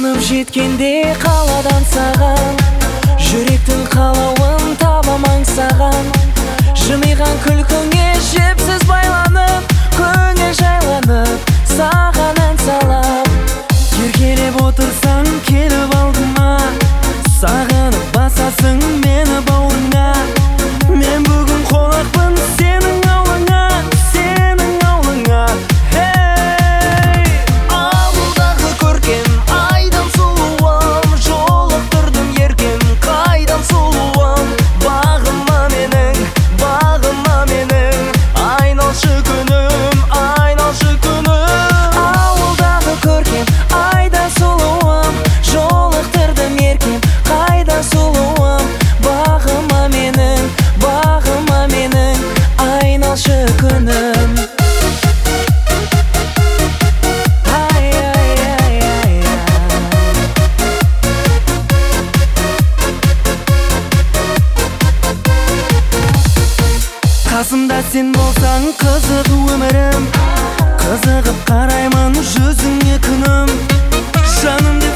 жаным жеткенде қаладан саған, жүректің қалауын табамаң саған. Жымиған күлкіңе жіпсіз байланып, көңіл жайланып, саған ән салап. Еркелеп отырсаң келіп алдыма, сағынып басасың мені бауырыңа. Мен бүгін қонақпын сенің аулыңа, сенің аулыңа. Ауылдағы көркем айдан сұлуым, жолықтырдым еркем қайдан сұлуым. Бағыма менің, айналшы күнім, айналшы күнім. Ауылдағы көркем айдан сұлуым, жолықтырдым еркем қайдан сұлуым. Бағыма менің, айналшы күнім. Қасымда сен болсаң қызық өмірім, қызығып қараймын жүзіңе күнім. Жанымды